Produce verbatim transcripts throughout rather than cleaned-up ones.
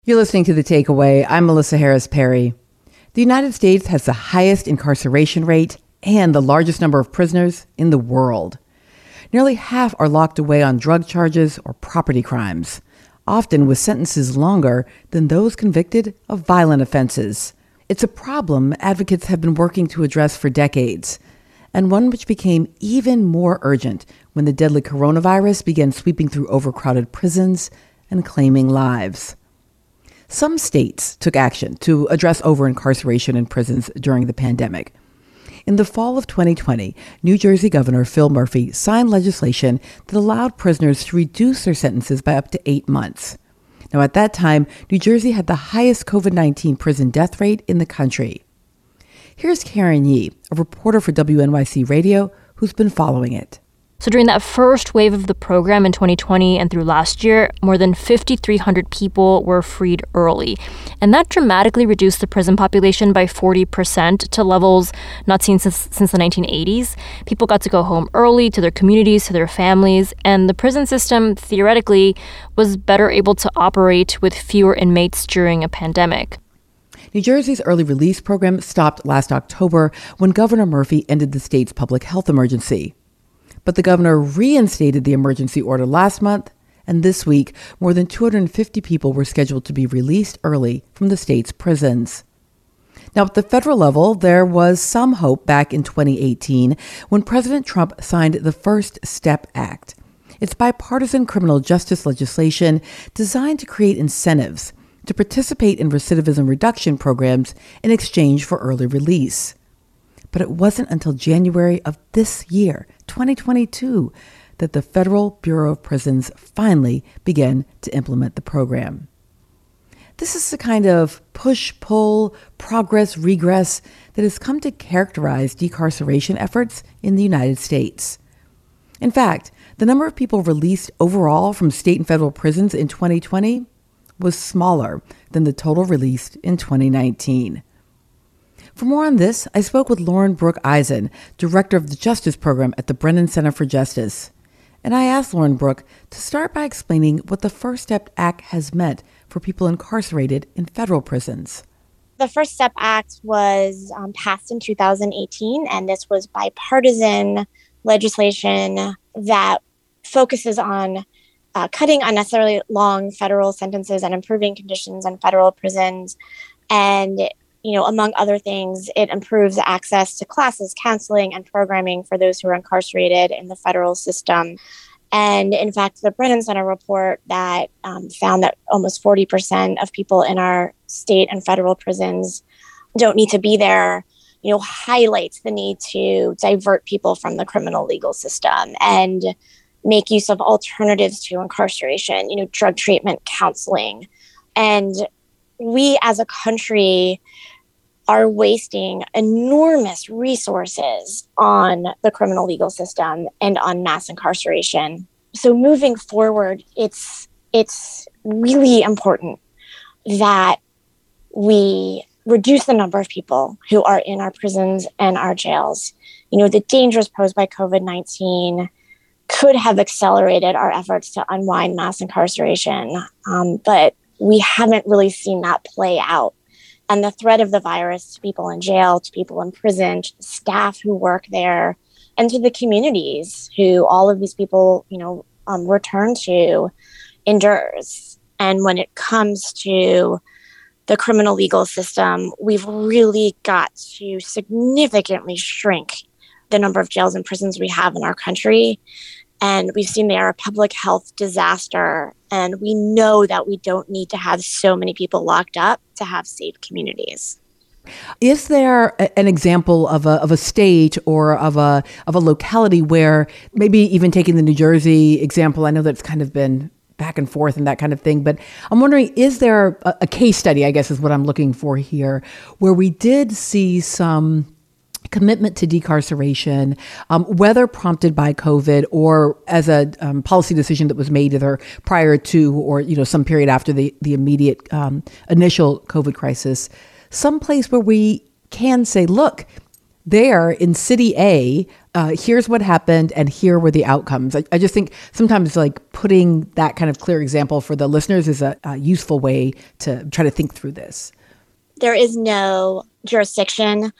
You're listening to The Takeaway. I'm Melissa Harris Perry. The United States has the highest incarceration rate and the largest number of prisoners in the world. Nearly half are locked away on drug charges or property crimes, often with sentences longer than those convicted of violent offenses. It's a problem advocates have been working to address for decades, and one which became even more urgent when the deadly coronavirus began sweeping through overcrowded prisons and claiming lives. Some states took action to address over-incarceration in prisons during the pandemic. In the fall of twenty twenty, New Jersey Governor Phil Murphy signed legislation that allowed prisoners to reduce their sentences by up to eight months. Now, at that time, New Jersey had the highest covid nineteen prison death rate in the country. Here's Karen Yee, a reporter for W N Y C Radio, who's been following it. So during that first wave of the program in twenty twenty and through last year, more than five thousand three hundred people were freed early. And that dramatically reduced the prison population by forty percent to levels not seen since, since the nineteen eighties. People got to go home early to their communities, to their families, and the prison system, theoretically, was better able to operate with fewer inmates during a pandemic. New Jersey's early release program stopped last October when Governor Murphy ended the state's public health emergency. But the governor reinstated the emergency order last month, and this week, more than two hundred fifty people were scheduled to be released early from the state's prisons. Now, at the federal level, there was some hope back in twenty eighteen when President Trump signed the First Step Act. It's bipartisan criminal justice legislation designed to create incentives to participate in recidivism reduction programs in exchange for early release. But it wasn't until January of this year, twenty twenty-two, that the Federal Bureau of Prisons finally began to implement the program. This is the kind of push-pull, progress-regress that has come to characterize decarceration efforts in the United States. In fact, the number of people released overall from state and federal prisons in twenty twenty was smaller than the total released in twenty nineteen. For more on this, I spoke with Lauren Brooke Eisen, director of the Justice Program at the Brennan Center for Justice. And I asked Lauren Brooke to start by explaining what the First Step Act has meant for people incarcerated in federal prisons. The First Step Act was um, passed in two thousand eighteen, and this was bipartisan legislation that focuses on uh, cutting unnecessarily long federal sentences and improving conditions in federal prisons. And You know, among other things, it improves access to classes, counseling, and programming for those who are incarcerated in the federal system. And in fact, the Brennan Center report that um, found that almost forty percent of people in our state and federal prisons don't need to be there, you know, highlights the need to divert people from the criminal legal system and make use of alternatives to incarceration, you know, drug treatment, counseling. And we as a country are wasting enormous resources on the criminal legal system and on mass incarceration. So moving forward, it's it's really important that we reduce the number of people who are in our prisons and our jails. You know, the dangers posed by covid nineteen could have accelerated our efforts to unwind mass incarceration, um, but we haven't really seen that play out. And the threat of the virus to people in jail, to people in prison, to the staff who work there, and to the communities who all of these people, you know, um, return to, endures. And when it comes to the criminal legal system, we've really got to significantly shrink the number of jails and prisons we have in our country. And we've seen they are a public health disaster. And we know that we don't need to have so many people locked up to have safe communities. Is there a, an example of a of a state or of a of a locality where, maybe even taking the New Jersey example, I know that's kind of been back and forth and that kind of thing, but I'm wondering, is there a, a case study, I guess is what I'm looking for here, where we did see some commitment to decarceration, um, whether prompted by COVID or as a um, policy decision that was made either prior to or, you know, some period after the, the immediate um, initial COVID crisis, some place where we can say, look, there in City A, uh, here's what happened and here were the outcomes. I, I just think sometimes like putting that kind of clear example for the listeners is a, a useful way to try to think through this. There is no jurisdiction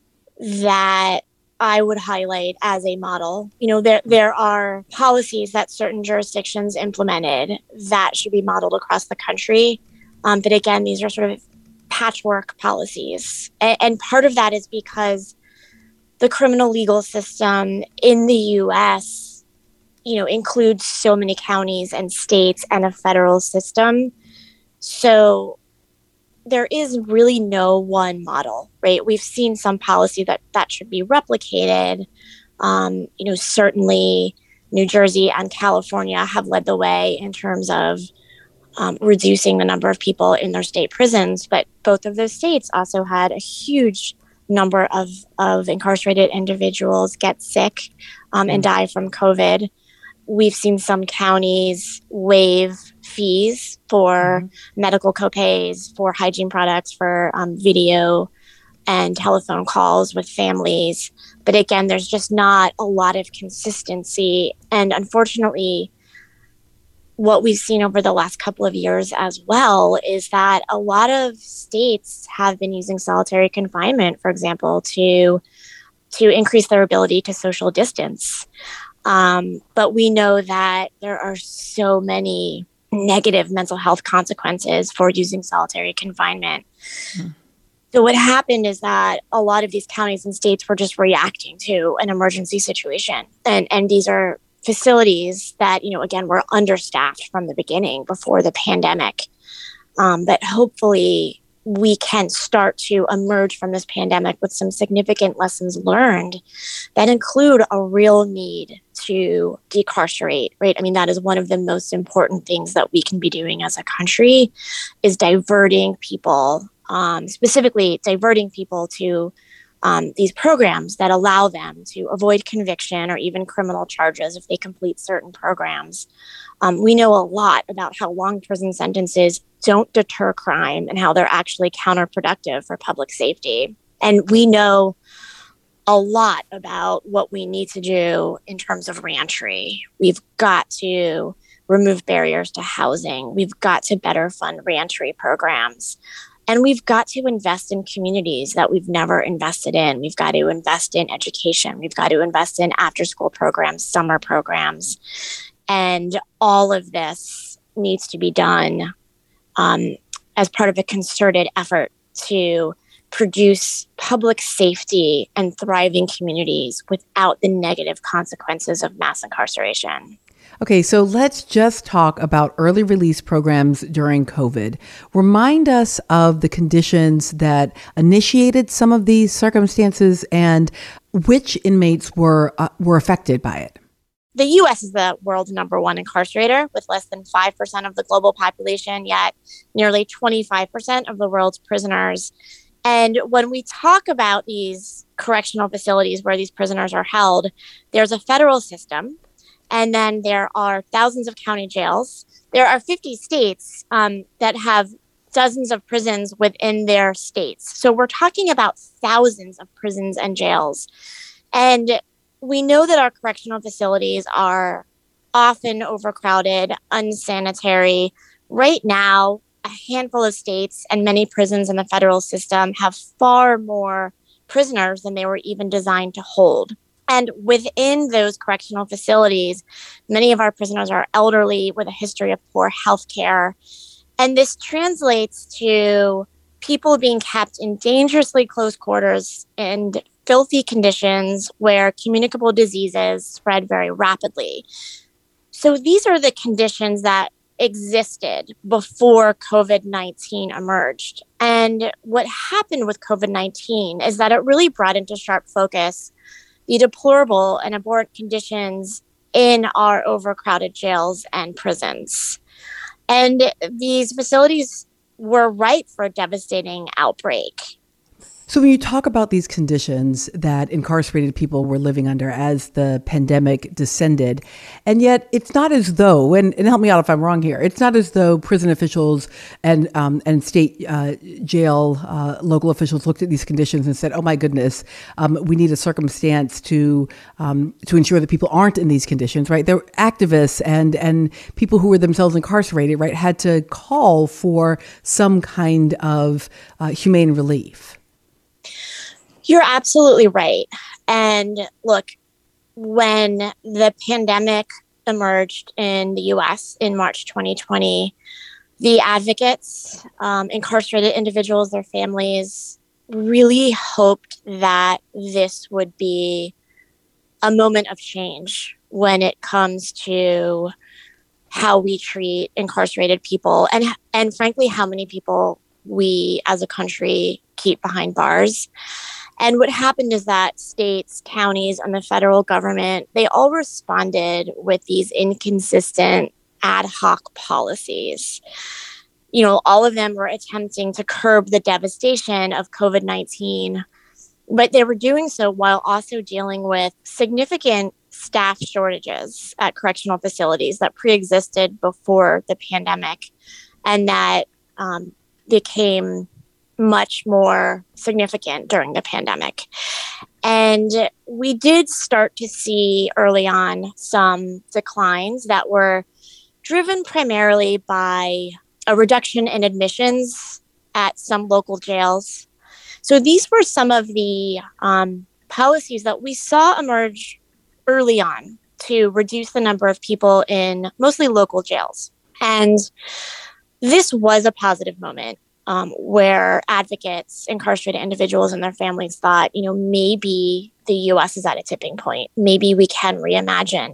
that I would highlight as a model. You know, there there are policies that certain jurisdictions implemented that should be modeled across the country. Um, but again, these are sort of patchwork policies. And, and part of that is because the criminal legal system in the U S, you know, includes so many counties and states and a federal system. So there is really no one model, right? We've seen some policy that that should be replicated. Um, you know, certainly New Jersey and California have led the way in terms of um, reducing the number of people in their state prisons. But both of those states also had a huge number of, of incarcerated individuals get sick um, and die from COVID. We've seen some counties waive fees for mm-hmm. medical copays, for hygiene products, for um, video and telephone calls with families. But again, there's just not a lot of consistency. And unfortunately, what we've seen over the last couple of years as well is that a lot of states have been using solitary confinement, for example, to to increase their ability to social distance. Um, but we know that there are so many negative mental health consequences for using solitary confinement. Hmm. So what happened is that a lot of these counties and states were just reacting to an emergency situation. And, and these are facilities that, you know, again, were understaffed from the beginning before the pandemic. Um, but hopefully we can start to emerge from this pandemic with some significant lessons learned that include a real need to decarcerate, right? I mean, that is one of the most important things that we can be doing as a country, is diverting people, um, specifically diverting people to um, these programs that allow them to avoid conviction or even criminal charges if they complete certain programs. Um, we know a lot about how long prison sentences don't deter crime and how they're actually counterproductive for public safety. And we know a lot about what we need to do in terms of reentry. We've got to remove barriers to housing. We've got to better fund reentry programs. And we've got to invest in communities that we've never invested in. We've got to invest in education. We've got to invest in after-school programs, summer programs. And all of this needs to be done um, as part of a concerted effort to produce public safety and thriving communities without the negative consequences of mass incarceration. Okay, so let's just talk about early release programs during COVID. Remind us of the conditions that initiated some of these circumstances and which inmates were uh, were affected by it. The U S is the world's number one incarcerator with less than five percent of the global population, yet nearly twenty-five percent of the world's prisoners. And when we talk about these correctional facilities where these prisoners are held, there's a federal system. And then there are thousands of county jails. There are fifty states um, that have dozens of prisons within their states. So we're talking about thousands of prisons and jails. And we know that our correctional facilities are often overcrowded, unsanitary. Right now, a handful of states and many prisons in the federal system have far more prisoners than they were even designed to hold. And within those correctional facilities, many of our prisoners are elderly with a history of poor health care. And this translates to people being kept in dangerously close quarters and filthy conditions where communicable diseases spread very rapidly. So these are the conditions that existed before COVID nineteen emerged. And what happened with COVID nineteen is that it really brought into sharp focus the deplorable and abhorrent conditions in our overcrowded jails and prisons. And these facilities were ripe for a devastating outbreak. So when you talk about these conditions that incarcerated people were living under as the pandemic descended, and yet it's not as though, and, and help me out if I'm wrong here, it's not as though prison officials and um, and state uh, jail uh, local officials looked at these conditions and said, "Oh my goodness, um, we need a circumstance to um, to ensure that people aren't in these conditions." Right? There were activists and and people who were themselves incarcerated, right, had to call for some kind of uh, humane relief. You're absolutely right. And look, when the pandemic emerged in the U S in March twenty twenty, the advocates, um, incarcerated individuals, their families really hoped that this would be a moment of change when it comes to how we treat incarcerated people and, and frankly, how many people we as a country keep behind bars. And what happened is that states, counties, and the federal government, they all responded with these inconsistent ad hoc policies. You know, all of them were attempting to curb the devastation of COVID nineteen, but they were doing so while also dealing with significant staff shortages at correctional facilities that pre-existed before the pandemic and that um, became much more significant during the pandemic. And we did start to see early on some declines that were driven primarily by a reduction in admissions at some local jails. So these were some of the um, policies that we saw emerge early on to reduce the number of people in mostly local jails. And this was a positive moment. Um, where advocates, incarcerated individuals and their families thought, you know, maybe the U S is at a tipping point. Maybe we can reimagine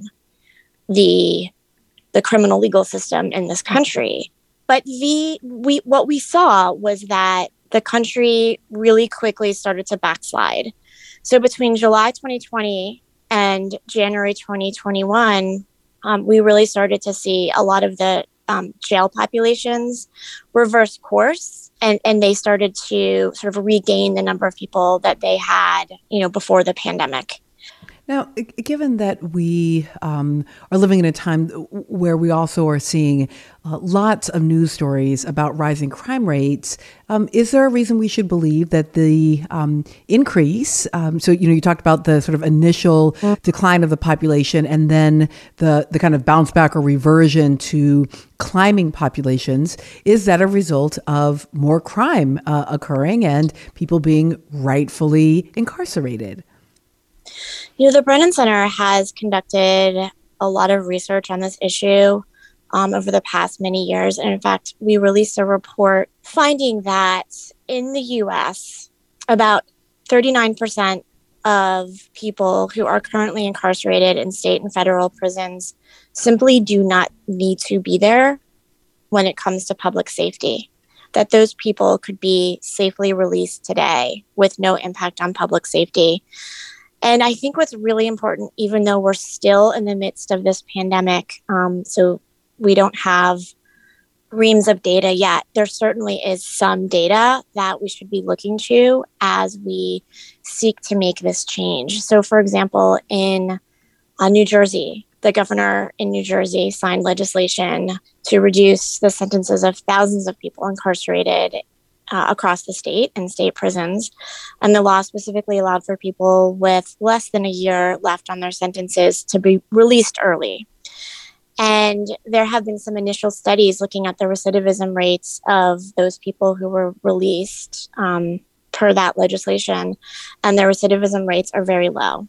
the the criminal legal system in this country. But the we what we saw was that the country really quickly started to backslide. So between July twenty twenty and January twenty twenty-one, um, we really started to see a lot of the Um, jail populations reverse course and, and they started to sort of regain the number of people that they had, you know, before the pandemic. Now, given that we um, are living in a time where we also are seeing uh, lots of news stories about rising crime rates, um, is there a reason we should believe that the um, increase, um, so, you know, you talked about the sort of initial decline of the population and then the, the kind of bounce back or reversion to climbing populations, is that a result of more crime uh, occurring and people being rightfully incarcerated? You know, the Brennan Center has conducted a lot of research on this issue um, over the past many years. And in fact, we released a report finding that in the U S, about thirty-nine percent of people who are currently incarcerated in state and federal prisons simply do not need to be there when it comes to public safety. That those people could be safely released today with no impact on public safety. And I think what's really important, even though we're still in the midst of this pandemic, um, so we don't have reams of data yet, there certainly is some data that we should be looking to as we seek to make this change. So, for example, in uh, New Jersey, the governor in New Jersey signed legislation to reduce the sentences of thousands of people incarcerated Uh, across the state and state prisons. And the law specifically allowed for people with less than a year left on their sentences to be released early. And there have been some initial studies looking at the recidivism rates of those people who were released um, per that legislation. And their recidivism rates are very low.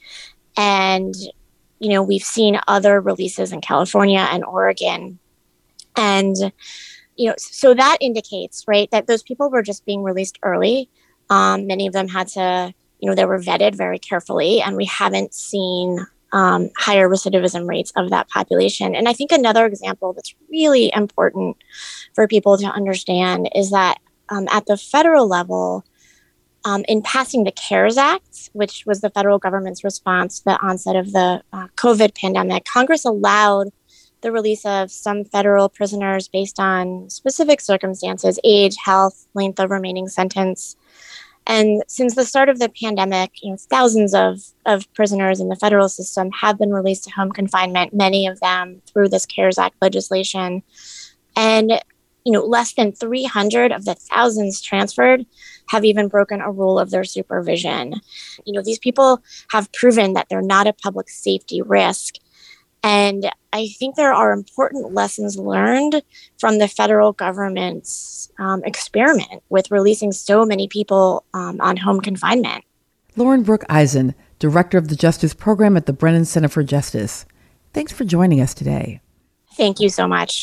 And, you know, we've seen other releases in California and Oregon. And You know, so that indicates, right, that those people were just being released early. Um, many of them had to, you know, they were vetted very carefully, and we haven't seen um, higher recidivism rates of that population. And I think another example that's really important for people to understand is that um, at the federal level, um, in passing the CARES Act, which was the federal government's response to the onset of the uh, COVID pandemic, Congress allowed the release of some federal prisoners based on specific circumstances, age, health, length of remaining sentence. And since the start of the pandemic, you know, thousands of, of prisoners in the federal system have been released to home confinement, many of them through this CARES Act legislation. And, you know, less than three hundred of the thousands transferred have even broken a rule of their supervision. You know, these people have proven that they're not a public safety risk. And I think there are important lessons learned from the federal government's um, experiment with releasing so many people um, on home confinement. Lauren Brooke Eisen, Director of the Justice Program at the Brennan Center for Justice. Thanks for joining us today. Thank you so much.